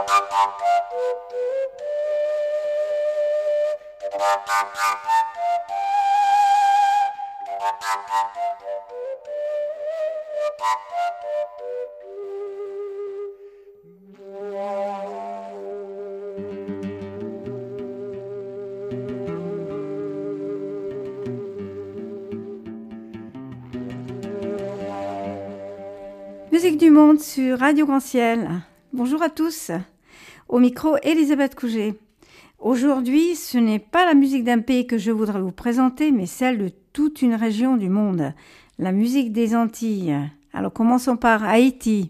Musique du monde sur Radio Grand Ciel. Bonjour à tous. Au micro, Elisabeth Couget. Aujourd'hui, ce n'est pas la musique d'un pays que je voudrais vous présenter, mais celle de toute une région du monde. La musique des Antilles. Alors commençons par Haïti.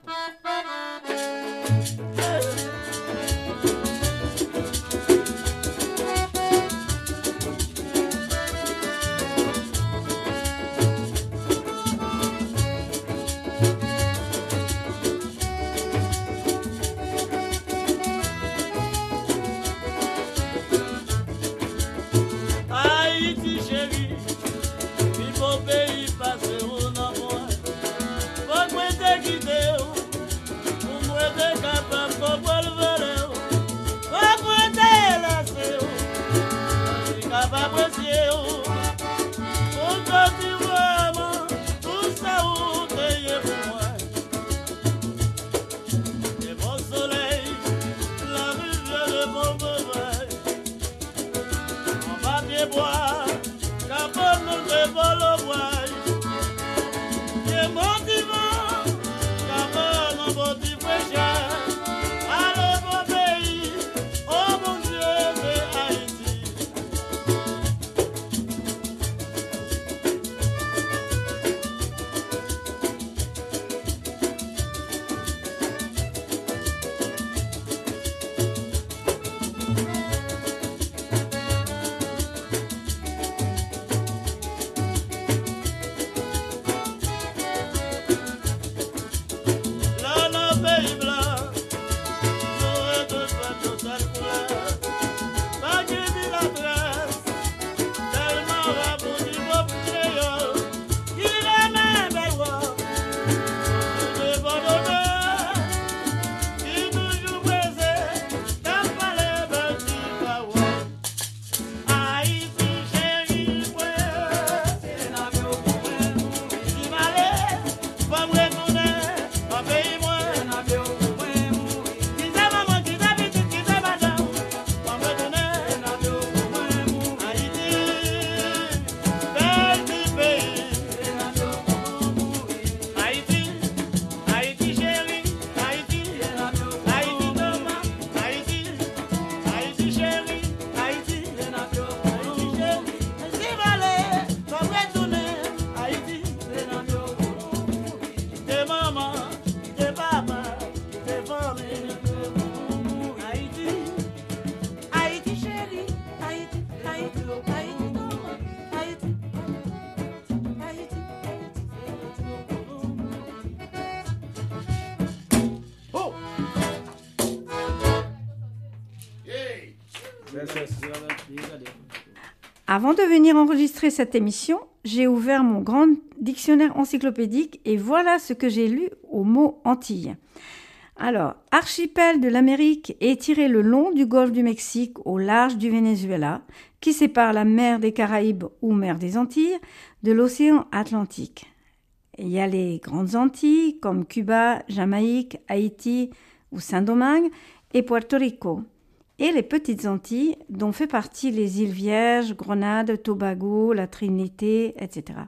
Avant de venir enregistrer cette émission, j'ai ouvert mon grand dictionnaire encyclopédique et voilà ce que j'ai lu au mot Antilles. Alors, archipel de l'Amérique étiré le long du golfe du Mexique au large du Venezuela, qui sépare la mer des Caraïbes ou mer des Antilles de l'océan Atlantique. Il y a les grandes Antilles comme Cuba, Jamaïque, Haïti ou Saint-Domingue et Puerto Rico. Et les petites Antilles, dont fait partie les îles Vierges, Grenade, Tobago, la Trinité, etc.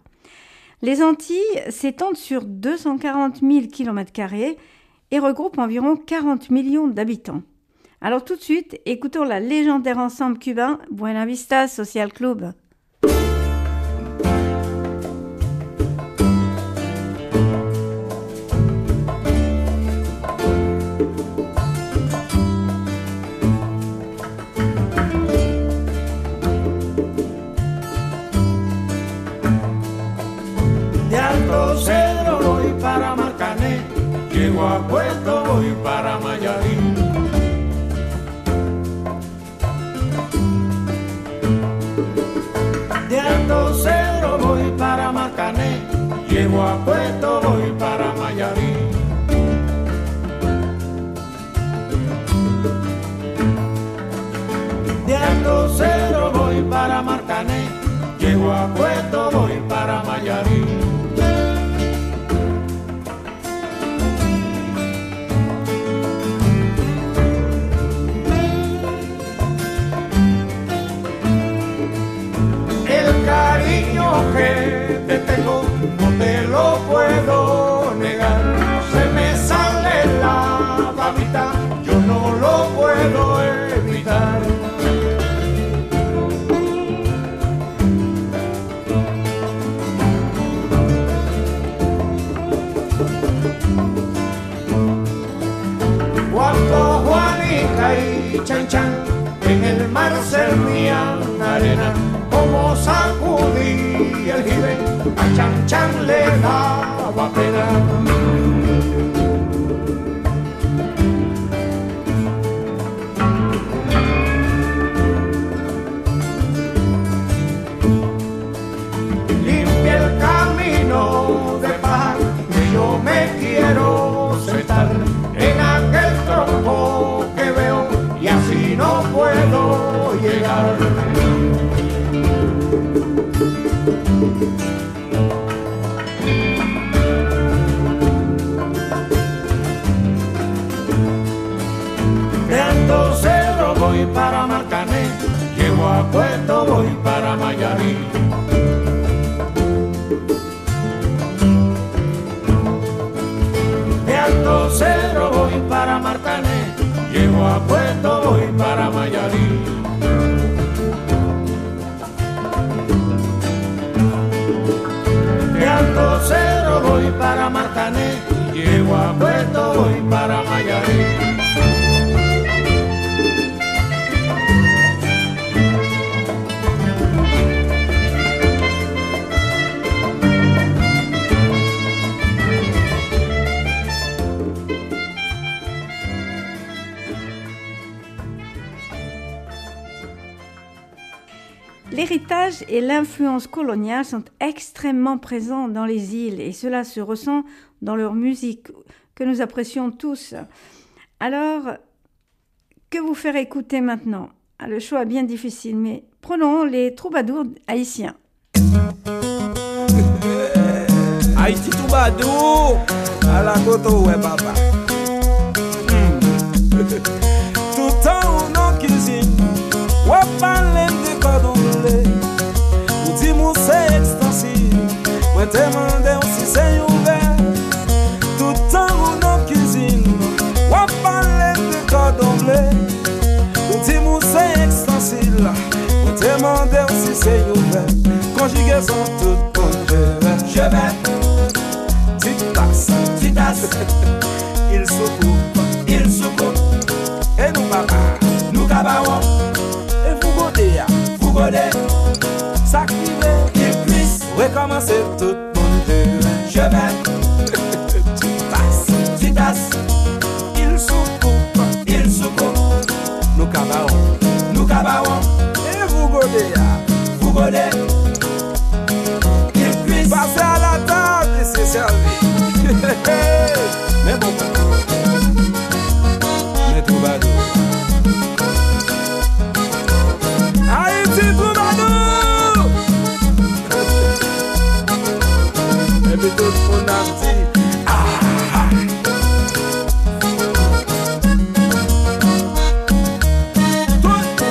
Les Antilles s'étendent sur 240 000 km² et regroupent environ 40 millions d'habitants. Alors tout de suite, écoutons la légendaire ensemble cubain Buena Vista Social Club. Llego a Puerto, voy para Mayarín. De Alto Cedro voy para Marcané, llego a Puerto, voy para Mayarín. llego a Puerto, voy para Mayarí. El cariño que te tengo no te lo puedo negar, se me sale la babita, yo no lo puedo evitar. Cuando Juanica y Chan Chan en el mar servían arena, como sacudí el jibe, a Chan Chan le daba pena. Limpia el camino de paz, que yo me quiero sentar en aquel tronco que veo y así no puedo llegar. De Alto Cerro voy para Marcané, llego a Puerto, voy para Mayarí. De Alto Cerro voy para Marcané, llego a Puerto, voy para Mayarí. De Alto Cerro voy para Marcané, llego a Puerto, voy para Mayarí. L'héritage et l'influence coloniale sont extrêmement présents dans les îles et cela se ressent dans leur musique que nous apprécions tous. Alors, que vous faire écouter maintenant? Le choix est bien difficile, mais prenons les troubadours haïtiens. Haïti troubadour, à la koto ouais papa. Tout temps ou non cuisine, ou parler de cordon bleu. Ou dis moi c'est extensif, moi te demande si c'est ouvert. Tout temps ou non cuisine, ou parler de cordon bleu. Ou dis moi c'est extensif, moi te demande si c'est ouvert. Conjugaison toute bonne, je vais. Titas, il soucoupe, et nous papa, nous cabaron, et vous godez, ça crive, il puisse recommencer tout mon jeu. Je vais, titas, il soucoupe, nous cabaron, et vous godez, il puisse passer à la table et se servir. Mais bon, mais troubadour, Haïti troubadour, et puis tout le monde a dit tout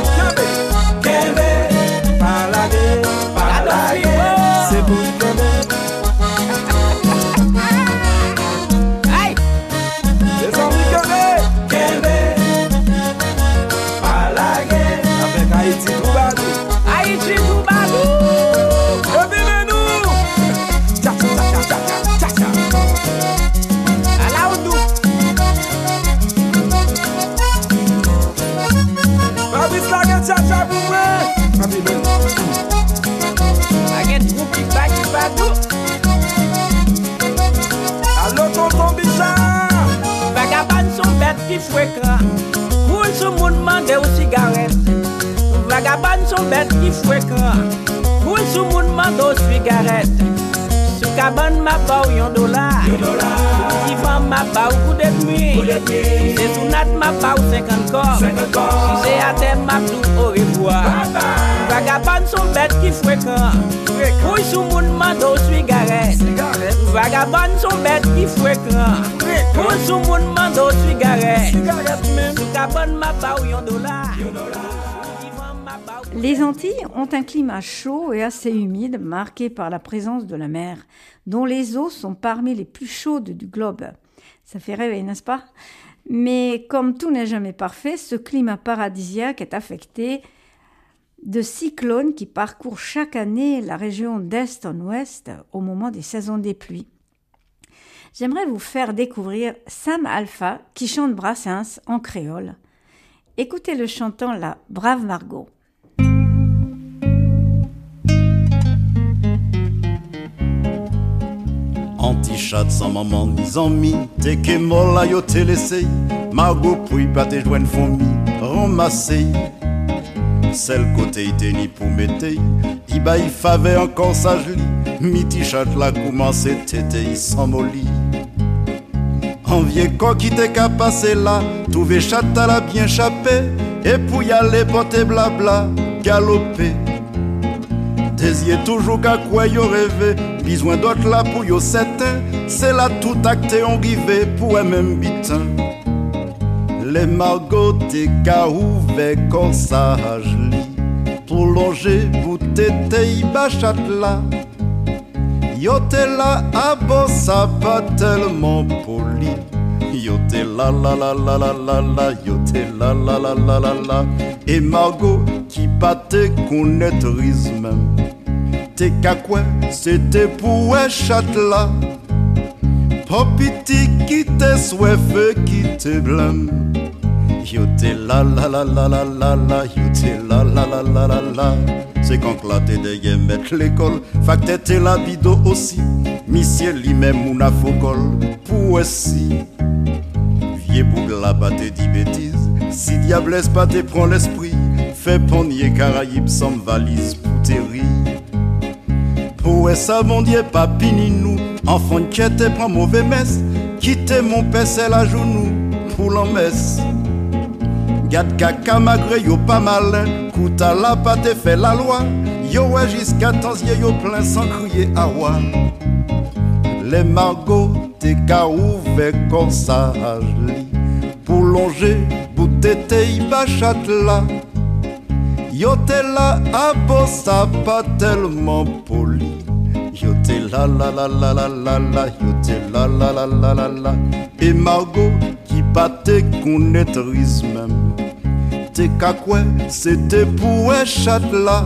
Kébé, parlagué, c'est pour Kébé. Haïti troubadour, revivez-nous. Tcha tcha tcha tcha tcha. À la Oudou. Fabrice la guette tcha tcha pour moi. La guette troupi baki badou. Allô tonton Bichard. Vagabond son bête qui fouécran. Roule sur moun mande ou cigarette. Vagabond son bête qui fouécran. Roule sur moun mande ou cigarette. Sous cabane ma ba ou $1. Si femme ma ba ou coup de nuit. C'est sous nat ma ba ou 50 corps. Si c'est à terre ma tout au revoir. Vagabond son bête qui fouécran. sous moun mando cigarette. Vagabond son bête qui fréquent. Moun sous moun mando cigarette. Vagabond ma ba ou $1. Les Antilles ont un climat chaud et assez humide, marqué par la présence de la mer, dont les eaux sont parmi les plus chaudes du globe. Ça fait rêver, n'est-ce pas? Mais comme tout n'est jamais parfait, ce climat paradisiaque est affecté de cyclones qui parcourent chaque année la région d'est en ouest au moment des saisons des pluies. J'aimerais vous faire découvrir Sam Alpha qui chante Brassens en créole. Écoutez le chantant La Brave Margot. Anti-chat sans maman ni amis, t'es que mol la yo te laissé, Margot puis pas te joindre fourmi, ramassé. Celle côté ite ni pour mettre, il ba il favait encore sa joli, miti chat la commence tété sans molly. En vieux quoi qui t'est qu'à passer là, trouver chat à la bien chapé, et pour y aller porter blabla, galoper. Désir toujours qu'à quoi yo rêvé, besoin d'autres là pour yo certain, c'est là tout acté on rivé pour un même bitin. Les margots t'es qu'à ouvert comme ça joli, pour longer vous t'étais bachat là. Yo t'es là à bon ça pas tellement poli. Yo t'es là la la la la la la, yo t'es là la la la la la. Et Margot qui battait connaître même. T'es qu'à quoi c'était pour un chat là. Popiti qui te soif qui te blâme. Yo t'es là la la la la la la, yo t'es là la la la la la. C'est quand là t'es de mettre l'école, fait que t'es la bido aussi. Monsieur lui-même ou n'a focol pour aussi. Vieux boug là pas te dit bêtise. Si diablesse pas te prend l'esprit, fais ponier Caraïbes sans valise pour te rire. Pour ça mon Dieu pas pini nous, enfant qui te prend mauvais messe, quitte mon père c'est la genou pour l'en messe. Gade caca malgré yo pas malin, kouta la pas te fait la loi, yo ouais jusqu'à temps yo plein sans crier à roi. Les margots t'es qu'à ouvert comme ça joli, pour longer bout tété bachat là. Yo t'es là à bossa pas tellement poli. Yo t'es là la la la la la la, yo t'es là la la la la la. Et Margot qui battait connaître même. T'es qu'à quoi c'était pour un chat là.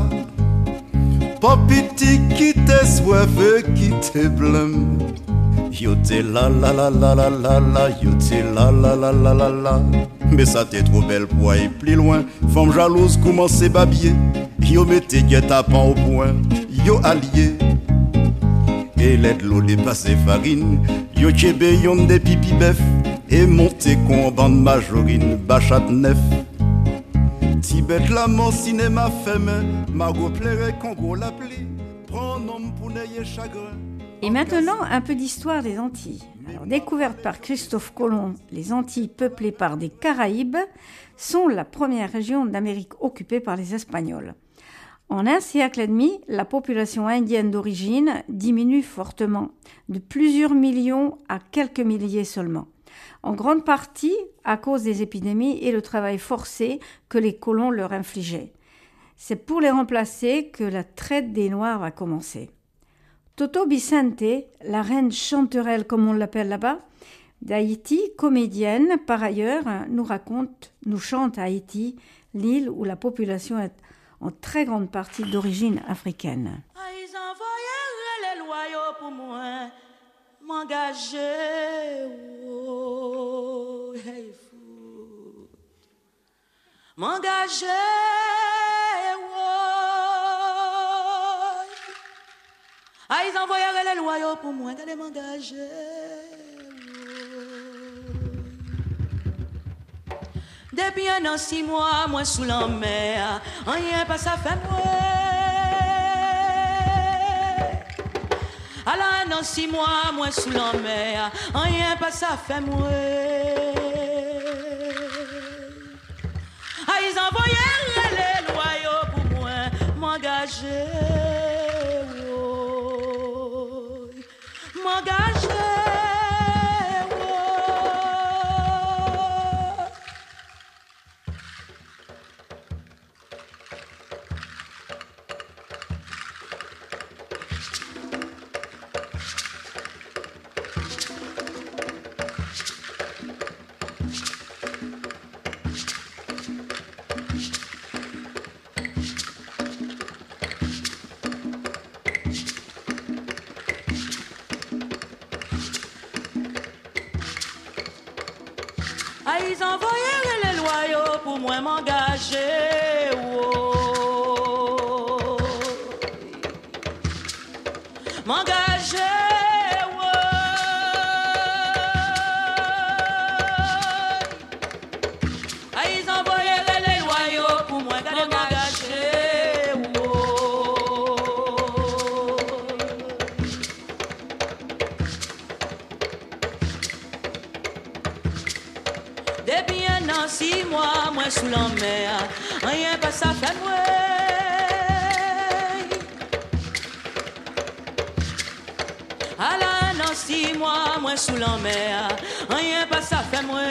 Popiti qui te soif qui te blâme. Yo t'es là la la la la la la, yo t'es là la la la la la. Mais ça t'est trop belle pour aller plus loin. Femme jalouse commence à babiller. Yo mettez guet-apens au point, yo allié. Et l'aide l'eau dépassé farine. Yo tchébé yon des pipi bœuf. Et monté con en bande majorine, bachat neuf. Tibet la mon cinéma femme, Margot plairait qu'on gros l'appli. Prends homme pour n'ayez chagrin. Et maintenant, un peu d'histoire des Antilles. Alors, découvertes par Christophe Colomb, les Antilles peuplées par des Caraïbes sont la première région d'Amérique occupée par les Espagnols. En un siècle et demi, la population indienne d'origine diminue fortement, de plusieurs millions à quelques milliers seulement. En grande partie à cause des épidémies et le travail forcé que les colons leur infligeaient. C'est pour les remplacer que la traite des Noirs va commencer. Toto Vicente, la reine chanterelle comme on l'appelle là-bas, d'Haïti, comédienne par ailleurs, nous chante à Haïti, l'île où la population est en très grande partie d'origine africaine. Ils envoyèrent les loyaux pour moi, m'engager, oh, hey, fou, m'engager, oh. Ils envoyèrent les loyaux pour moi, d'aller m'engager, oh. Depuis 1 an, 6 mois, moi sous la mer, rien pas ça fait moi. Alors 1 an, 6 mois, moi sous la mer, rien pas ça fait moi. Ils envoyèrent les loyaux pour moi, m'engager, oh. ils envoyeraient les loyaux pour moi m'engager. Oh. M'engager. Oh. Ils envoyeraient les loyaux pour moi m'engager. Oh. Depuis un an, 6 mois, moi sous la mer, rien pas ça fait moi. À la un an, 6 mois, moi sous la mer, rien pas ça fait moi.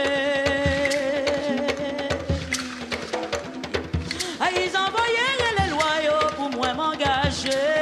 Ils envoyeraient les loyaux pour moi m'engager.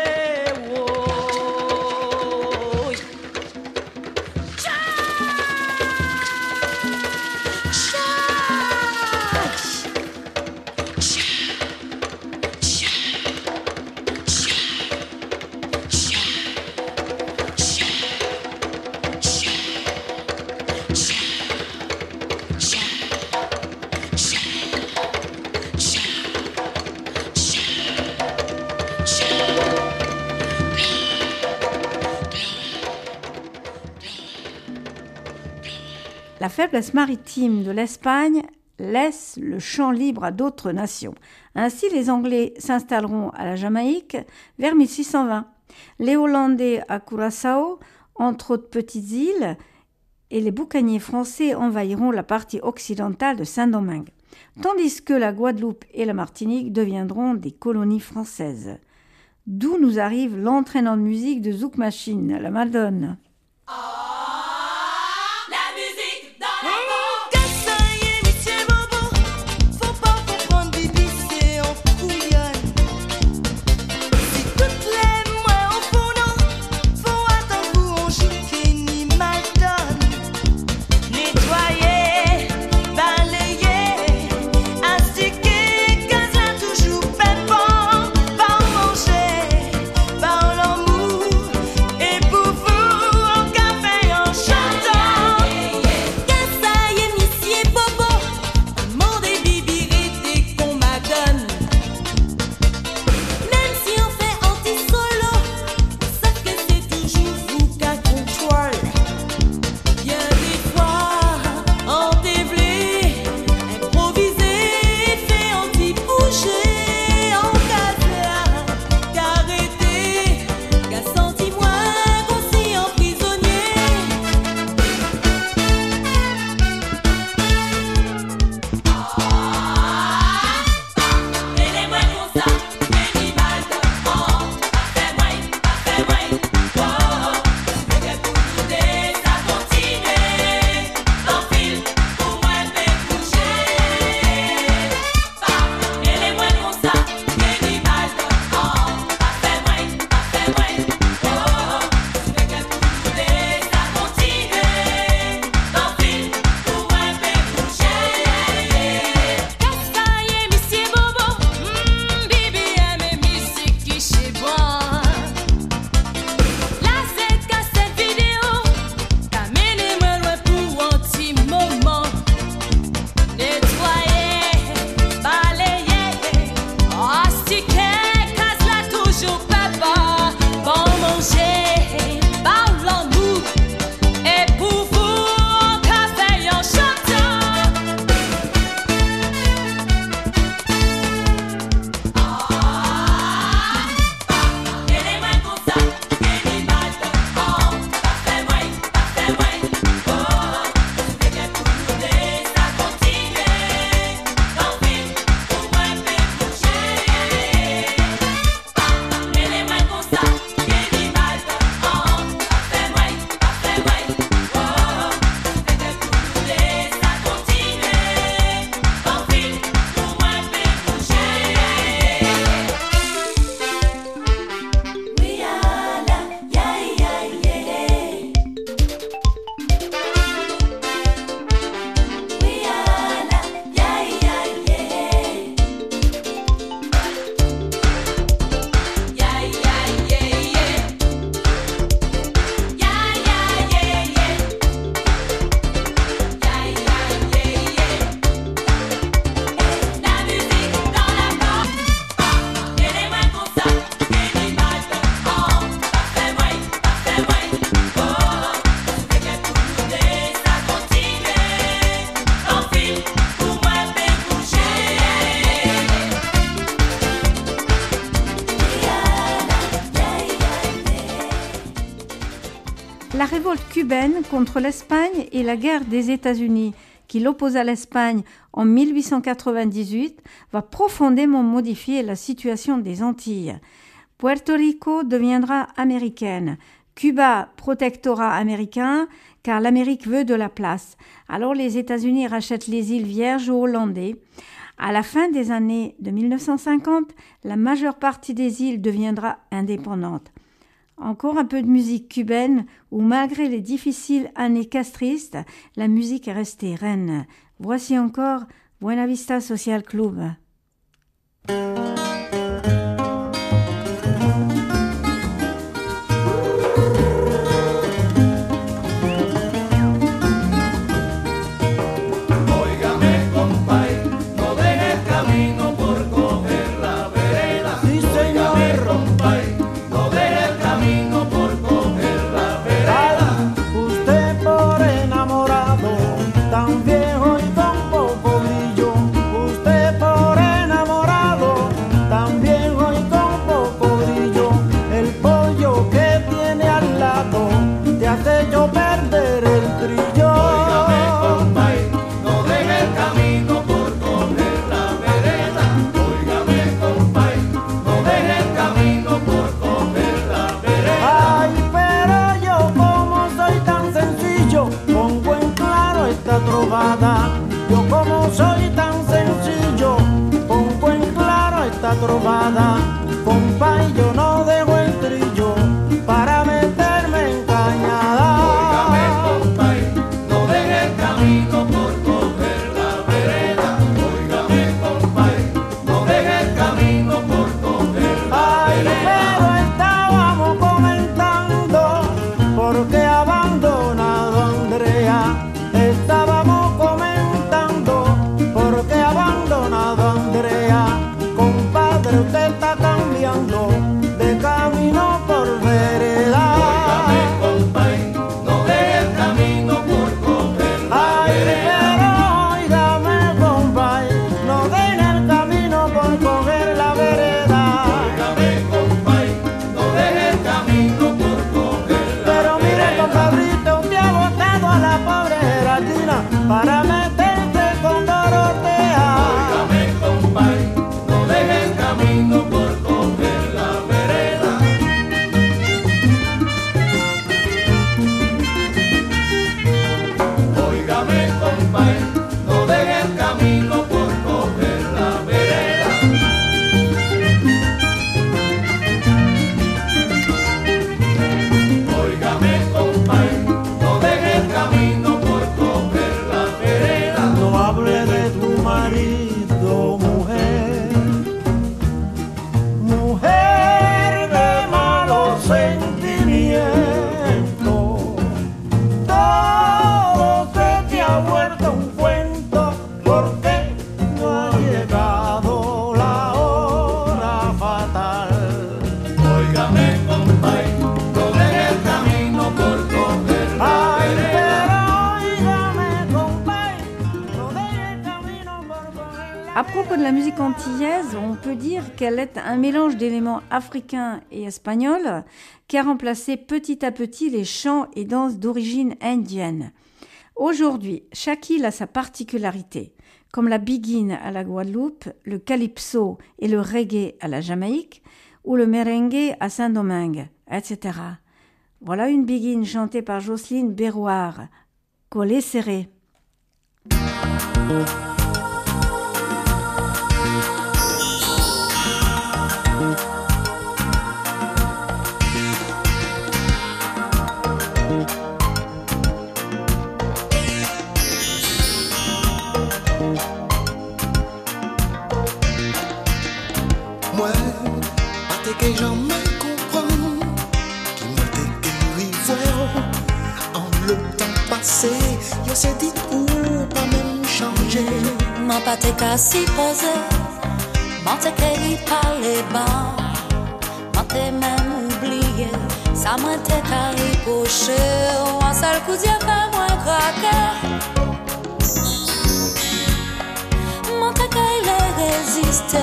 La faiblesse maritime de l'Espagne laisse le champ libre à d'autres nations. Ainsi, les Anglais s'installeront à la Jamaïque vers 1620, les Hollandais à Curaçao, entre autres petites îles, et les boucaniers français envahiront la partie occidentale de Saint-Domingue, tandis que la Guadeloupe et la Martinique deviendront des colonies françaises. D'où nous arrive l'entraînante musique de Zouk Machine, la Madone. Par l'amour et pour vous, on café. révolte cubaine contre l'Espagne et la guerre des États-Unis qui l'opposa à l'Espagne en 1898 va profondément modifier la situation des Antilles. Puerto Rico deviendra américaine, Cuba protectorat américain car l'Amérique veut de la place. Alors les États-Unis rachètent les îles Vierges aux Hollandais. À la fin des années de 1950, la majeure partie des îles deviendra indépendante. Encore un peu de musique cubaine où malgré les difficiles années castristes, la musique est restée reine. Voici encore Buena Vista Social Club. Yo como soy tan sencillo, pongo en claro esta trovada, compay, yo no dejo el trillo para meterme en cañada. Óigame, compay, no deje el camino por coger la vereda. Óigame, compay, no deje el camino por coger la vereda. Pero estábamos comentando porque ha abandonado a Andrea. Estábamos comentando porque ha abandonado a Andrea. Compadre, usted está cambiando de camino por vereda. Óigame, compay, no deje el camino por coger la vereda. Óigame, compay, no deje el camino por coger la vereda. Óigame, compay, no deje el camino por coger la vereda. Pero mire, compadrito, usted ha botado a la pobre Geraldina para meterse con Dorotea. Óigame, compay, no deje el camino por coger la vereda. Óigame, compay, no deje el camino por coger la vereda. Óigame, compay, no deje el camino por coger la vereda. No hable de tu marido, mujer, mujer de malos sentimientos. Todo se te ha vuelto un cuento porque no ha llegado la hora fatal. Óigame, compay, no deje el camino por coger la Ay, vereda. pero óigame, compay, no deje el camino por coger la À propos de la musique antillaise, on peut dire qu'elle est un mélange d'éléments africains et espagnols qui a remplacé petit à petit les chants et danses d'origine indienne. Aujourd'hui, chaque île a sa particularité, comme la biguine à la Guadeloupe, le calypso et le reggae à la Jamaïque, ou le merengue à Saint-Domingue, etc. Voilà une biguine chantée par Jocelyne Berroir, Collet serré. Moi, pas que jamais comprendre qui m'a déguéri en le temps passé, je sais dit ou pas même changer. M'en pas te qu'à s'y poser, m'en te qu'à y parler bas, m'en te même oublié, ça m'en te qu'à y pocher, un seul coup d'y'a fait moins craquer. M'en te qu'à y résister.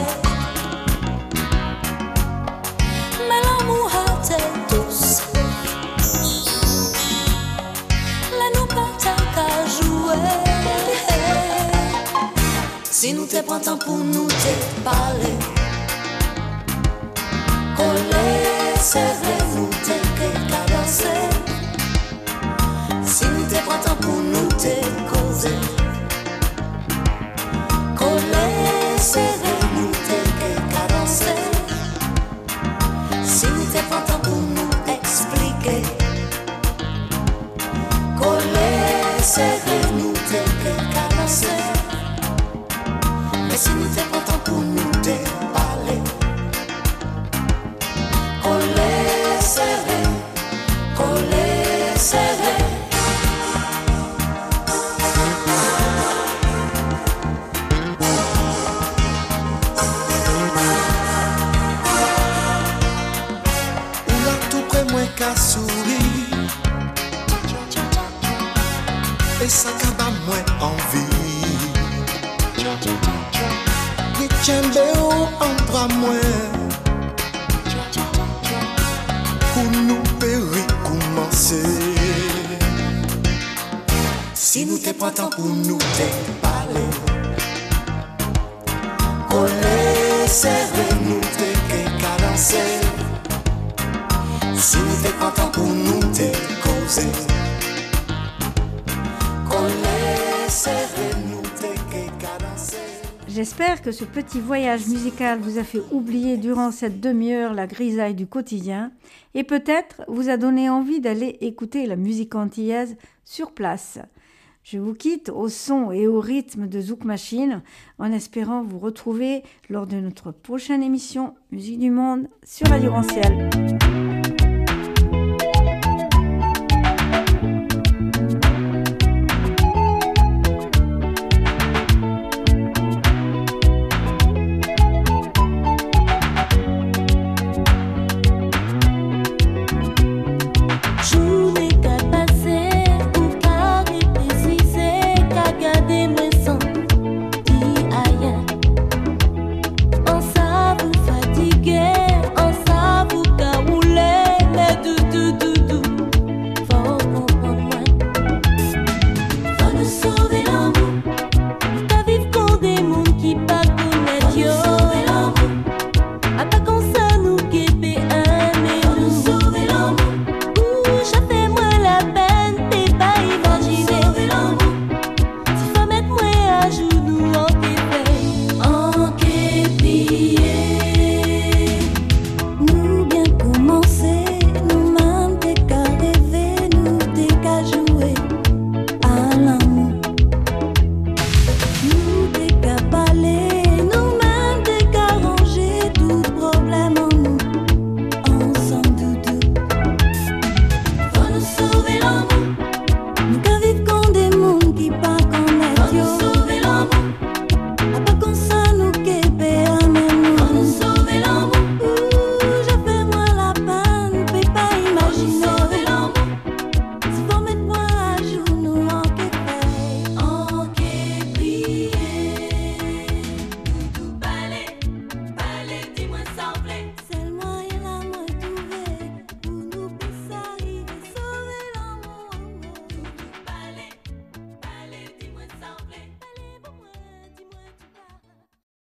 Mais l'amour a été douce. Si nous te prend temps pour nous te parler, coller, serrer, nous te cadencer. Si nous te prend temps pour nous te causer, coller, serrer, nous te cadencer. Si nous te prend temps pour nous expliquer, coller, serrer, nous te cadencer. Mais si nous te prend temps pour nous te parler, coller, serrer, coller, serrer. Qu'à sourire et ça qu'à moins envie. Oui, tchembe ou entre moi pour nous périr commencer. Si nous te prend temps pour nous te parler, coller, serrer, nous te cadencer. Si nous te prend temps pour nous te causer, coller, serrer, nous te cadencer. J'espère que ce petit voyage musical vous a fait oublier durant cette demi-heure la grisaille du quotidien et peut-être vous a donné envie d'aller écouter la musique antillaise sur place. Je vous quitte au son et au rythme de Zouk Machine en espérant vous retrouver lors de notre prochaine émission Musique du Monde sur Radio Ranciel.